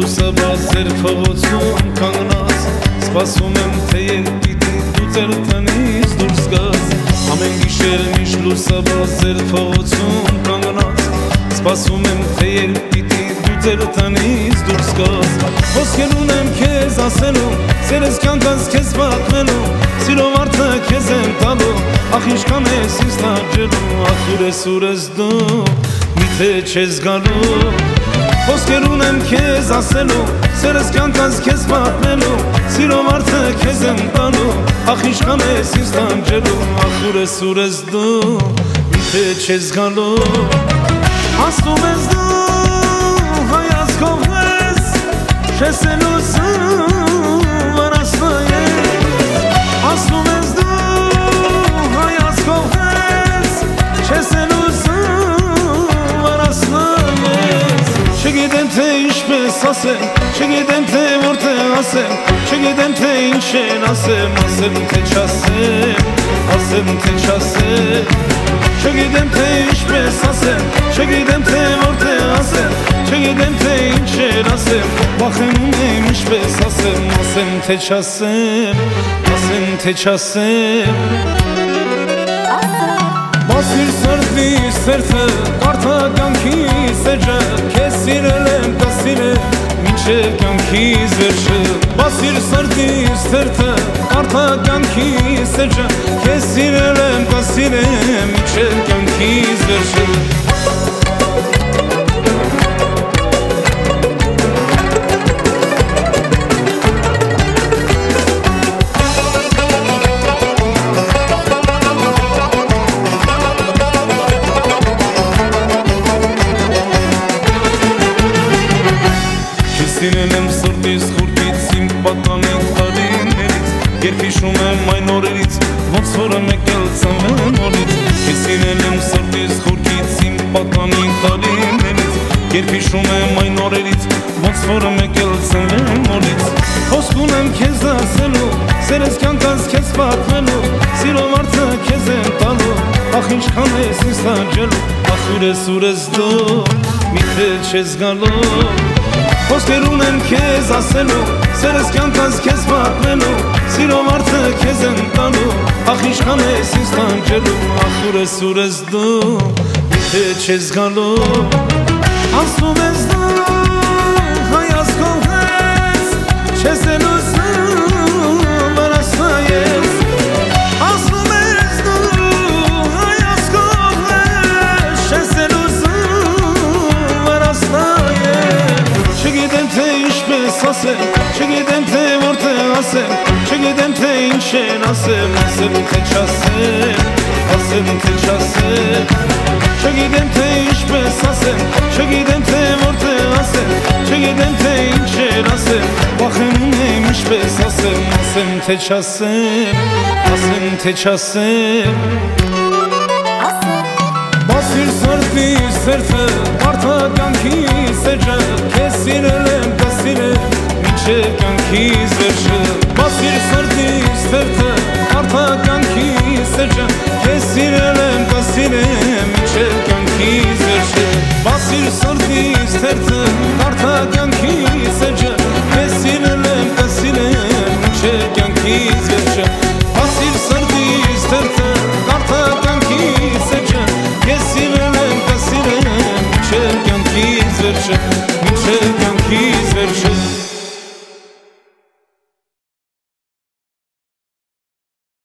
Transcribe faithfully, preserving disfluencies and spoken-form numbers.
լուսաբաց ձեր փողոցում կանգնած Սպասում եմ, թե երբ պիտի դու ձեր տնից դուրս գաս Ամեն գիշեր միշտ լուսաբաց ձեր փողոցում կանգնած Սպասում եմ, թե երբ պիտի դու ձեր տնից դուրս գաս Խոսքեր ունեմ քեզ ասելու, սերս կյանքս քեզ պատմելու Սիրով արդը քեզ եմ տալու, ախ ինչքան ես ինձ տաջելու Ախ ուր ես, ուր ես դու, միթե չես գալու Խոսքեր ունեմ քեզ ասելու, սերս կյանքս քեզ պատմելու Սիրով արդը քեզ եմ տալու, ախ ինչքան ես ինձ տանջելու Ախ ուր ես, ուր ես դու, միթե չես գալու Ասում ես դու, հայացքով ես, չես էլ ուզում վարասնայես Ասում ես դու, հայացքով ես, չես էլ ուզում վարասնայես Չգիտեմ թե ինչպես ասեմ, չգիտեմ թե որտեղ ասեմ Չգիտեմ թե ինչ են ասեմ, ասեմ թե չասեմ, ասեմ թե չասեմ Չգիտեմ թե ինչպես ասեմ, չգիտեմ թե որտեղ ասեմ Չգիտեմ թե ինչ են ասեմ, վախենում եմ ինչպես ասեմ Ասեմ թե չասեմ, ասեմ թե չասեմ Բասիր սրտիս սերտը, կարդա կյանքիս էջը Քեզ սիրել եմ, կսիրեմ, մինչև կյանքիս վերջը Բասիր սրտիս սերտը, կարդա կյանքիս էջը Քեզ սիրել եմ, կսիրեմ, մինչև կյանքիս վերջը Սիրել եմ սրտիս խուրկից իմ պատանին տարիներից Երբ հիշում եմ այն օրերից, ոնց որ եկել ծնվեմ նորից Ես սիրել եմ սրտիս խուրկից իմ պատանին տարիներից Երբ հիշում եմ այն օրերից, ոնց որ եկել ծնվեմ նորից Խոսք ունեմ քեզ ասելու, սերս կյանքս քեզ պատմելու Սիրով արդը քեզ եմ տալու, ախ ինչքան ես ինձ տանջելու Ախ ուր ես, ուր ես դու, միթե չես գալու Խոսքեր ունեմ քեզ ասելու, սերս կյանքս քեզ պատմելու Սիրով արդը քեզ եմ տալու, ախ ինչքան ես ինձ տանջելու Ախ ուր ես, ուր ես դու, միթե չես գալու Ասում ես դու, հայացքով ես, չես էլ ուզում վարասնայես Ասում ես դու, հայացքով ես, չես էլ ուզում վարասնայես Չգիտեմ թե ինչպես ասեմ, չգիտեմ թե որտեղ ասեմ Չգիտեմ թե ինչ են ասեմ, ասեմ թե չասեմ, ասեմ թե չասեմ Չգիտեմ թե ինչպես ասեմ, չգիտեմ թե որտեղ ասեմ Չգիտեմ թե ինչ են ասեմ, վախենում եմ ինչպես ասեմ Ասեմ թե չասեմ, ասեմ թե չասեմ Բասիր սրտիս սերտը, կարդա կյանքիս էջը Քեզ սիրել եմ, կսիրեմ, մինչև կյանքիս վերջը Բասիր սրտիս սերտը, կարդա կյանքիս էջը Քեզ սիրել եմ, կսիրեմ, մինչև կյանքիս վերջը Բասիր սրտիս սերտը, կարդա կյանքիս էջը Քեզ սիրել եմ, կսիրեմ, մինչև կյանքիս վերջը Բասիր սրտիս սերտը, կարդա կյանքիս էջը Ես սիրել եմ, կսիրեմ, մինչև կյանքիս վերջը